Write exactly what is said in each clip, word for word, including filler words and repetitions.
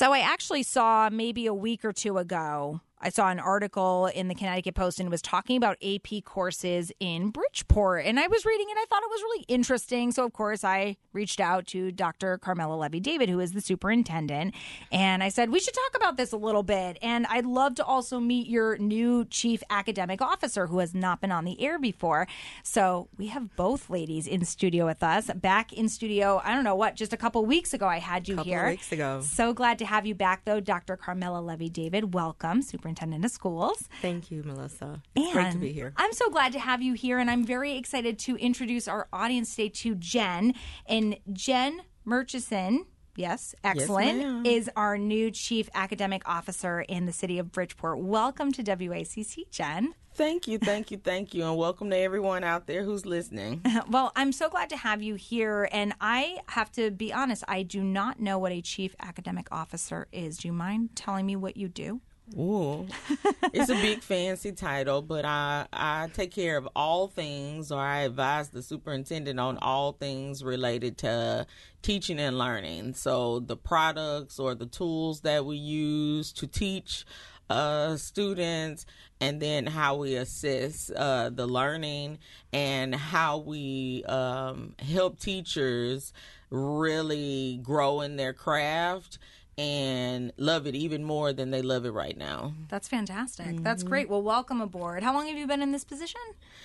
So I actually saw maybe a week or two ago, I saw an article in the Connecticut Post and it was talking about A P courses in Bridgeport. And I was reading it. I thought it was really interesting. So, of course, I reached out to Doctor Carmela Levy-David, who is the superintendent. And I said, we should talk about this a little bit. And I'd love to also meet your new chief academic officer, who has not been on the air before. So we have both ladies in studio with us. Back in studio, I don't know what, just a couple weeks ago I had you couple here. Couple weeks ago. So glad to have you back, though. Doctor Carmela Levy-David, welcome, superintendent. Superintendent of schools. Thank you, Melissa. It's and great to be here. I'm so glad to have you here, and I'm very excited to introduce our audience today to Jen. And Jen Murchison, yes, excellent, yes, is our new Chief Academic Officer in the city of Bridgeport. Welcome to W A C C, Jen. Thank you, thank you, thank you, and welcome to everyone out there who's listening. Well, I'm so glad to have you here, and I have to be honest, I do not know what a Chief Academic Officer is. Do you mind telling me what you do? Ooh, it's a big fancy title, but I, I take care of all things, or I advise the superintendent on all things related to teaching and learning. So the products or the tools that we use to teach uh, students, and then how we assess uh, the learning and how we um, help teachers really grow in their craft and love it even more than they love it right now. That's fantastic. Mm-hmm. That's great. Well, welcome aboard. How long have you been in this position?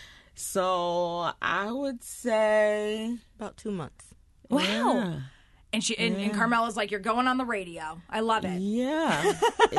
So I would say about two months. Wow. Yeah. And she and, and Carmela's like, you're going on the radio. I love it. Yeah.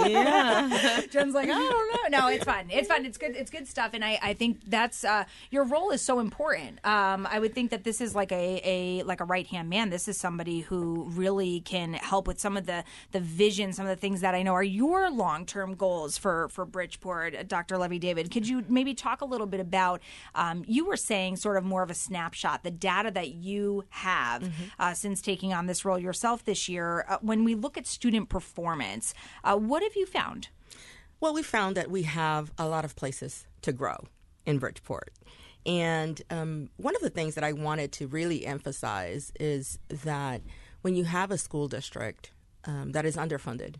Yeah. Jen's like, I don't know. No, it's fun. It's fun. It's good. It's good stuff. And I, I think that's uh, your role is so important. Um, I would think that this is like a, a like a right hand man. This is somebody who really can help with some of the, the vision, some of the things that I know are your long term goals for, for Bridgeport. Doctor Levy-David, could you maybe talk a little bit about, um, you were saying sort of more of a snapshot, the data that you have mm-hmm. uh, since taking on this role yourself this year. Uh, when we look at student performance, uh, what have you found? Well, we found that we have a lot of places to grow in Bridgeport. And um, one of the things that I wanted to really emphasize is that when you have a school district um, that is underfunded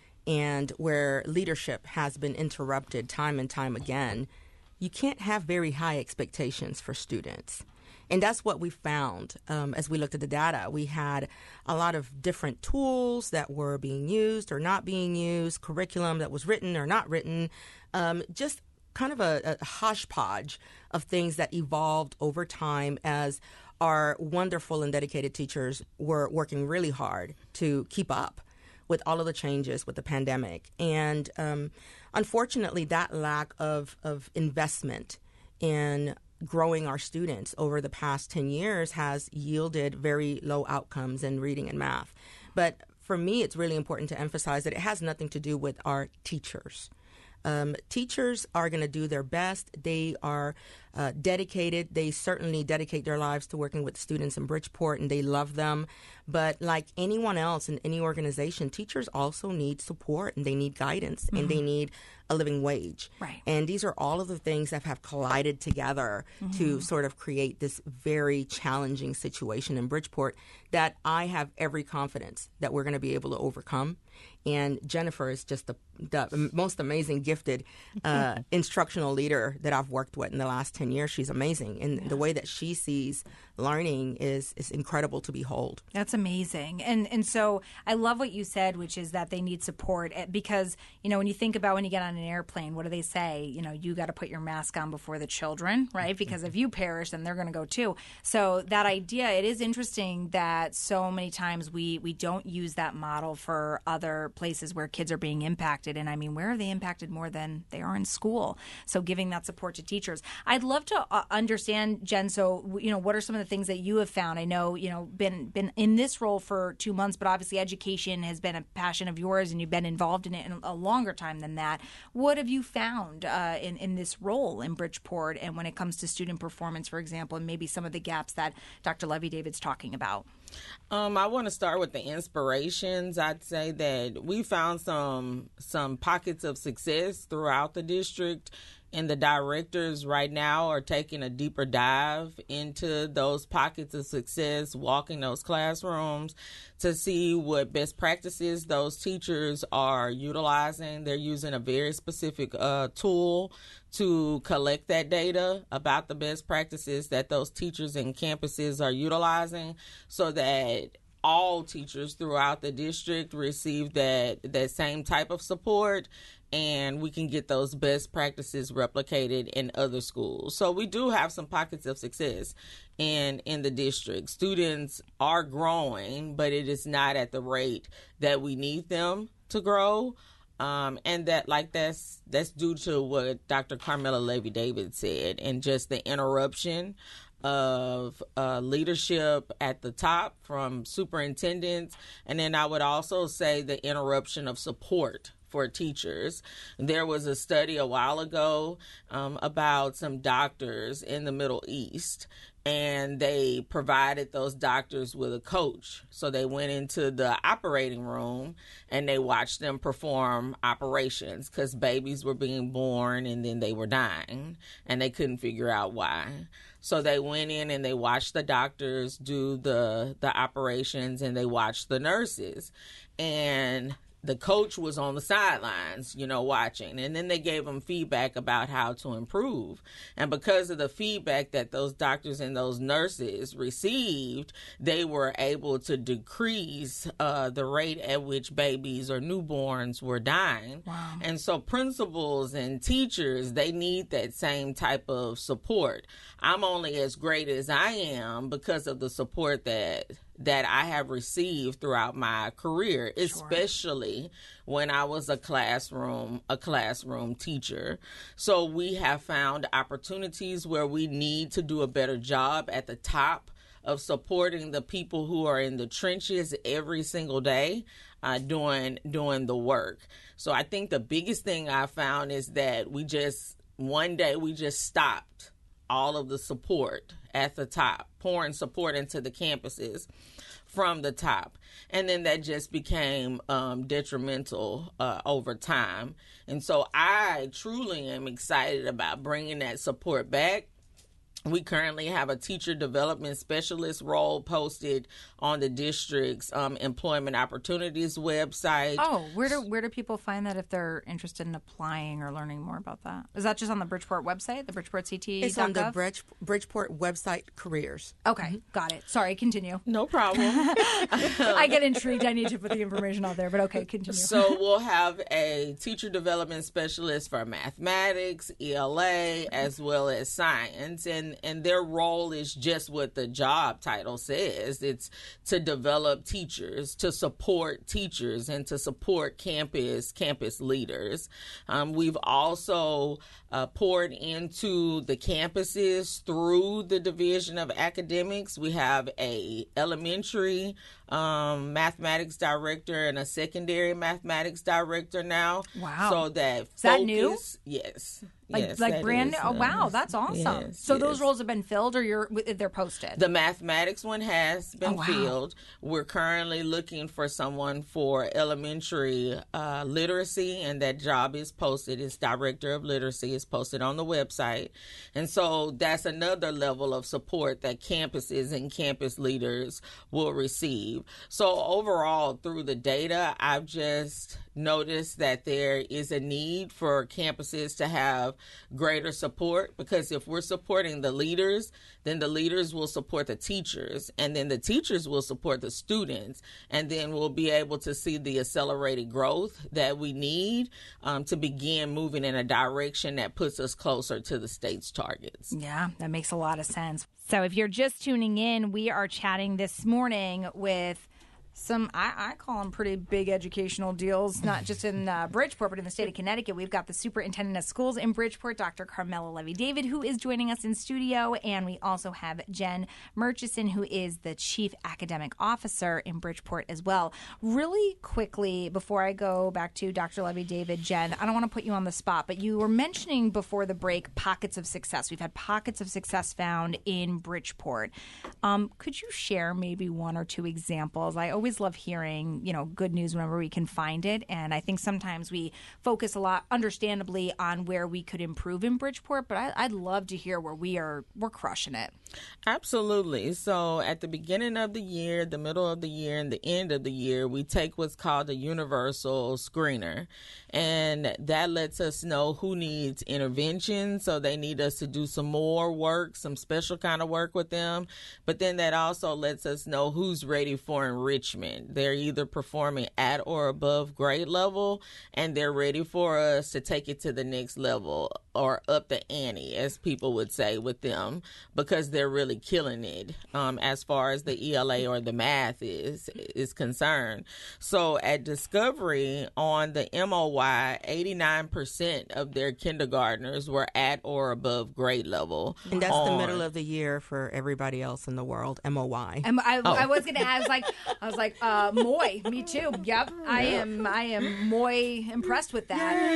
and where leadership has been interrupted time and time again, you can't have very high expectations for students. And that's what we found um, as we looked at the data. We had a lot of different tools that were being used or not being used, curriculum that was written or not written, um, just kind of a, a hodgepodge of things that evolved over time as our wonderful and dedicated teachers were working really hard to keep up with all of the changes with the pandemic. And um, unfortunately, that lack of, of investment in growing our students over the past ten years has yielded very low outcomes in reading and math. But for me, it's really important to emphasize that it has nothing to do with our teachers. Um, teachers are going to do their best. They are uh, dedicated. They certainly dedicate their lives to working with students in Bridgeport, and they love them. But like anyone else in any organization, teachers also need support, and they need guidance, mm-hmm. and they need a living wage. Right. And these are all of the things that have collided together mm-hmm. to sort of create this very challenging situation in Bridgeport that I have every confidence that we're going to be able to overcome. And Jennifer is just the, the most amazing, gifted uh, instructional leader that I've worked with in the last ten years. She's amazing. And yeah. the way that she sees learning is is incredible to behold. That's amazing. And and so I love what you said, which is that they need support because, you know, when you think about when you get on an airplane, what do they say? You know, you got to put your mask on before the children, right? Because if you perish, then they're going to go too. So that idea, it is interesting that so many times we, we don't use that model for other places where kids are being impacted. And I mean, where are they impacted more than they are in school? So giving that support to teachers. I'd love to uh, understand, Jen, so, you know, what are some of the things that you have found? I know, you know, been been in this role for two months, but obviously education has been a passion of yours and you've been involved in it in a longer time than that. What have you found uh, in, in this role in Bridgeport and when it comes to student performance, for example, and maybe some of the gaps that Doctor Levy-David's talking about? Um, I want to start with the inspirations. I'd say that we found some some pockets of success throughout the district. and the directors right now are taking a deeper dive into those pockets of success, walking those classrooms to see what best practices those teachers are utilizing. They're using a very specific uh, tool to collect that data about the best practices that those teachers and campuses are utilizing, so that all teachers throughout the district receive that that same type of support, and we can get those best practices replicated in other schools. So we do have some pockets of success in in the district. Students are growing, but it is not at the rate that we need them to grow. Um, and that, like, that's that's due to what Doctor Carmela Levy-David said, and just the interruption of uh, leadership at the top from superintendents. And then I would also say the interruption of support for teachers. There was a study a while ago um, about some doctors in the Middle East, and they provided those doctors with a coach. So they went into the operating room and they watched them perform operations, because babies were being born and then they were dying and they couldn't figure out why. So they went in and they watched the doctors do the the operations, and they watched the nurses. And the coach was on the sidelines, you know, watching. And then they gave them feedback about how to improve. And because of the feedback that those doctors and those nurses received, they were able to decrease uh, the rate at which babies or newborns were dying. Wow. And so principals and teachers, they need that same type of support. I'm only as great as I am because of the support that that I have received throughout my career, especially sure. when I was a classroom, a classroom teacher. So we have found opportunities where we need to do a better job at the top of supporting the people who are in the trenches every single day, uh, doing, doing the work. So I think the biggest thing I found is that we just, one day we just stopped all of the support at the top, pouring support into the campuses from the top. And then that just became um, detrimental uh, over time. And so I truly am excited about bringing that support back. We currently have a teacher development specialist role posted on the district's um, employment opportunities website. Oh, where do where do people find that if they're interested in applying or learning more about that? Is that just on the Bridgeport website, the Bridgeport C T? It's on the Bridge, Bridgeport website, careers. Okay, mm-hmm. Got it. Sorry, continue. No problem. I get intrigued. I need to put the information out there, but okay, continue. So we'll have a teacher development specialist for mathematics, E L A, as well as science, and and their role is just what the job title says. It's to develop teachers, to support teachers, and to support campus campus leaders. Um, we've also uh, poured into the campuses through the Division of Academics. We have a elementary um, mathematics director and a secondary mathematics director now. Wow. So that is focus, that new? Yes. Like, yes, like brand new? Is, oh, wow, that's awesome. Yes, so yes. those roles have been filled, or you're they're posted? The mathematics one has been oh, wow. filled. We're currently looking for someone for elementary uh, literacy, and that job is posted. It's Director of Literacy. It's posted on the website. And so that's another level of support that campuses and campus leaders will receive. So overall, through the data, I've just noticed that there is a need for campuses to have greater support, because if we're supporting the leaders, then the leaders will support the teachers, and then the teachers will support the students, and then we'll be able to see the accelerated growth that we need um, to begin moving in a direction that puts us closer to the state's targets. Yeah, that makes a lot of sense. So if you're just tuning in, we are chatting this morning with some, I, I call them pretty big educational deals, not just in uh, Bridgeport, but in the state of Connecticut. We've got the superintendent of schools in Bridgeport, Doctor Carmela Levy-David, who is joining us in studio. And we also have Jen Murchison, who is the chief academic officer in Bridgeport as well. Really quickly, before I go back to Doctor Levy-David, Jen, I don't want to put you on the spot, but you were mentioning before the break pockets of success. We've had pockets of success found in Bridgeport. Um, could you share maybe one or two examples? I always always love hearing, you know, good news whenever we can find it. And I think sometimes we focus a lot, understandably, on where we could improve in Bridgeport. But I, I'd love to hear where we are, we're crushing it. Absolutely. So at the beginning of the year, the middle of the year, and the end of the year, we take what's called a universal screener. And that lets us know who needs intervention. So they need us to do some more work, some special kind of work with them. But then that also lets us know who's ready for enrichment. They're either performing at or above grade level, and they're ready for us to take it to the next level, or up the ante, as people would say, with them, because they're really killing it um, as far as the E L A or the math is is concerned. So at Discovery on the M O Y, eighty-nine percent of their kindergartners were at or above grade level. And that's on, the middle of the year for everybody else in the world, M O Y. Um, I, Oh. I was going to ask, like, I was like, uh, Moy, me too. Yep, I am. I am Moy impressed with that.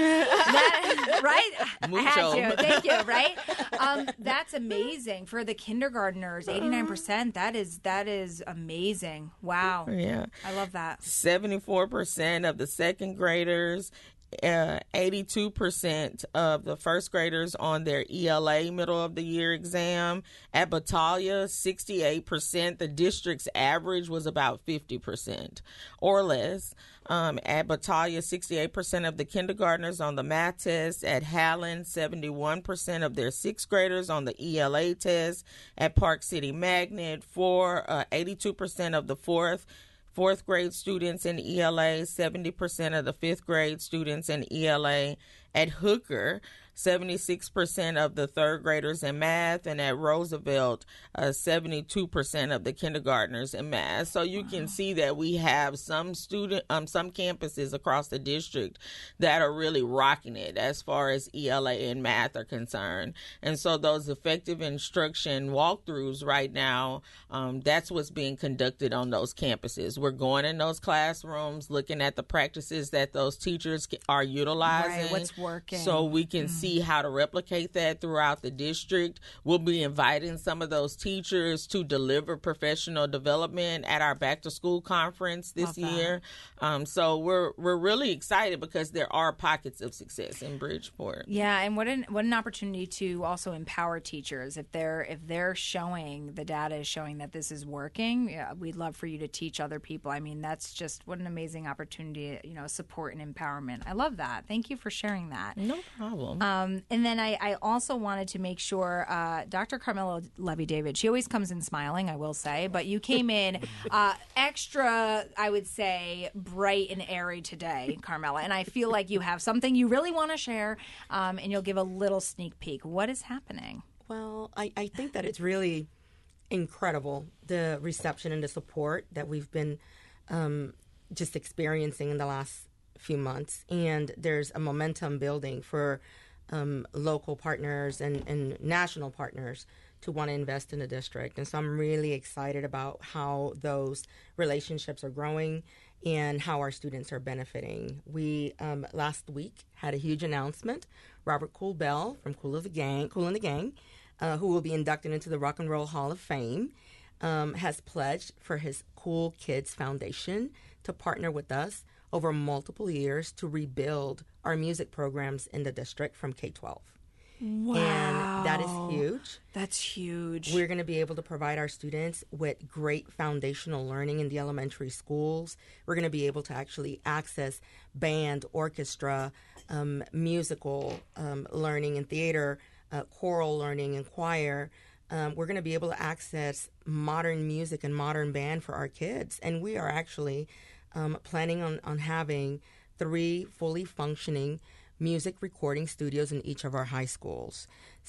that right? Mucho. I had to. Thank you. Right? Um, that's amazing for the kindergartners. Eighty-nine percent. That is that is amazing. Wow. Yeah. I love that. seventy-four percent of the second graders, uh, eighty-two percent of the first graders on their E L A middle of the year exam. At Battaglia, sixty-eight percent. The district's average was about fifty percent or less. Um, at Battaglia, sixty-eight percent of the kindergartners on the math test. At Halland, seventy-one percent of their sixth graders on the E L A test. At Park City Magnet, for uh, eighty-two percent of the fourth Fourth grade students in E L A, seventy percent of the fifth grade students in E L A. At Hooker, seventy-six percent of the third graders in math, and at Roosevelt, uh, seventy-two percent of the kindergartners in math. So you wow. can see that we have some student, um, some campuses across the district that are really rocking it as far as E L A and math are concerned. And so those effective instruction walkthroughs right now, um, that's what's being conducted on those campuses. We're going in those classrooms, looking at the practices that those teachers are utilizing. Right, what's working. So we can mm. see how to replicate that throughout the district. We'll be inviting some of those teachers to deliver professional development at our back to school conference this year. Um, so we're we're really excited because there are pockets of success in Bridgeport. Yeah, and what an what an opportunity to also empower teachers. If they're if they're showing, the data is showing that this is working, yeah, we'd love for you to teach other people. I mean, that's just what an amazing opportunity, you know, support and empowerment. I love that. Thank you for sharing that. No problem. Um, and then I, I also wanted to make sure, uh, Doctor Carmela Levy-David, she always comes in smiling, I will say, but you came in uh, extra, I would say, bright and airy today, Carmela. And I feel like you have something you really want to share, um, and you'll give a little sneak peek. What is happening? Well, I, I think that it's really incredible, the reception and the support that we've been um, just experiencing in the last few months. And there's a momentum building for um, local partners and, and national partners to want to invest in the district. And so I'm really excited about how those relationships are growing and how our students are benefiting. We um, last week had a huge announcement. Robert Cool Bell from Cool of the Gang, Cool and the Gang, uh, who will be inducted into the Rock and Roll Hall of Fame, um, has pledged for his Cool Kids Foundation to partner with us over multiple years to rebuild our music programs in the district from K twelve. Wow. And that is huge. That's huge. We're going to be able to provide our students with great foundational learning in the elementary schools. We're going to be able to actually access band, orchestra, um, musical um, learning in theater, uh, choral learning in choir. Um, we're going to be able to access modern music and modern band for our kids. And we are actually um, planning on, on having three fully functioning music recording studios in each of our high schools.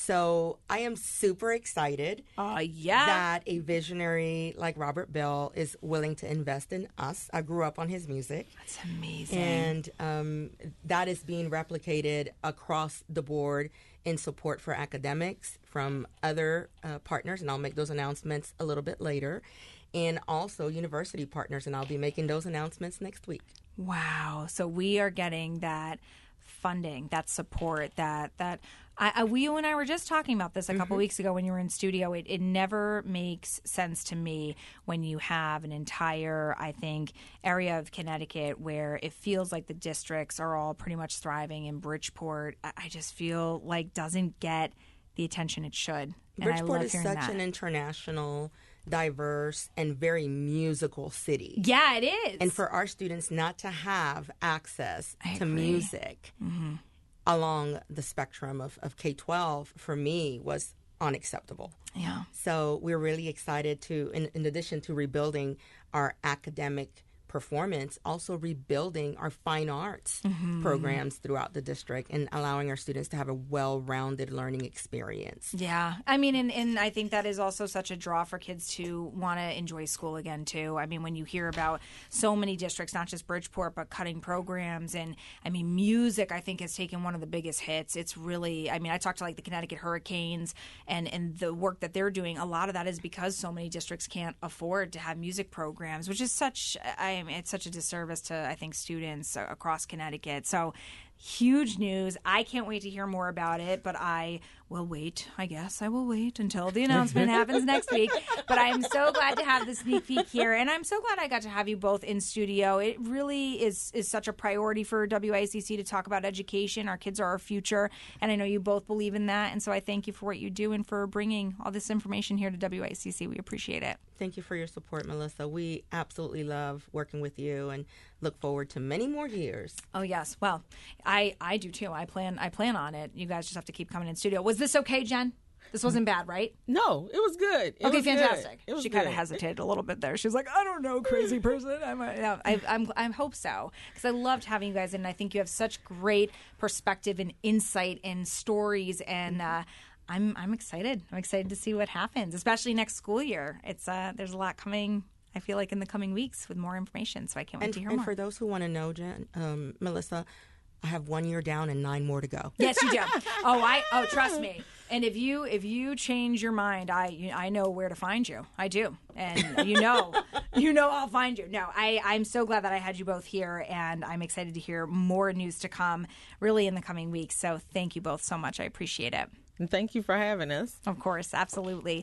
So I am super excited uh, yeah. that a visionary like Robert Bell is willing to invest in us. I grew up on his music. That's amazing. And um, that is being replicated across the board in support for academics from other uh, partners, and I'll make those announcements a little bit later, and also university partners, and I'll be making those announcements next week. Wow. So we are getting that funding, that support, that that I, I, we, you and I were just talking about this a couple mm-hmm. weeks ago when you were in studio. It, it never makes sense to me when you have an entire, I think, area of Connecticut where it feels like the districts are all pretty much thriving, and Bridgeport, I, I just feel like doesn't get the attention it should. And Bridgeport I love is hearing such that. an international, diverse, and very musical city. Yeah, it is. And for our students not to have access I to agree. music mm-hmm. along the spectrum of, of K twelve, for me, was unacceptable. Yeah. So we're really excited to, in, in addition to rebuilding our academic performance, also rebuilding our fine arts mm-hmm. programs throughout the district and allowing our students to have a well-rounded learning experience. Yeah. I mean, and, and I think that is also such a draw for kids to want to enjoy school again, too. I mean, when you hear about so many districts, not just Bridgeport, but cutting programs, and I mean, music, I think, has taken one of the biggest hits. It's really, I mean, I talked to like the Connecticut Hurricanes and, and the work that they're doing. A lot of that is because so many districts can't afford to have music programs, which is such, I mean, it's such a disservice to, I think, students across Connecticut. So huge news. I can't wait to hear more about it, but I will wait. I guess I will wait until the announcement happens next week. But I am so glad to have the sneak peek here, and I'm so glad I got to have you both in studio. It really is is such a priority for W I C C to talk about education. Our kids are our future, and I know you both believe in that, and so I thank you for what you do and for bringing all this information here to W I C C. We appreciate it. Thank you for your support, Melissa. We absolutely love working with you and look forward to many more years. Oh, yes. Well, I, I do, too. I plan I plan on it. You guys just have to keep coming in studio. Was this okay, Jen? This wasn't bad, right? No, it was good. It okay, was fantastic. Good. It was she good. kind of hesitated a little bit there. She was like, I don't know, crazy person. I'm, a, no, I, I'm, I hope so, because I loved having you guys in. I think you have such great perspective and insight and stories, and uh, I'm I'm excited. I'm excited to see what happens, especially next school year. It's uh, there's a lot coming, I feel like, in the coming weeks with more information, so I can't wait and, to hear and more. And for those who want to know, Jen, um, Melissa, I have one year down and nine more to go. Yes, you do. Oh, I oh, trust me. And if you if you change your mind, I you, I know where to find you. I do, and you know, you know I'll find you. No, I I'm so glad that I had you both here, and I'm excited to hear more news to come, really, in the coming weeks. So thank you both so much. I appreciate it. And thank you for having us. Of course, absolutely.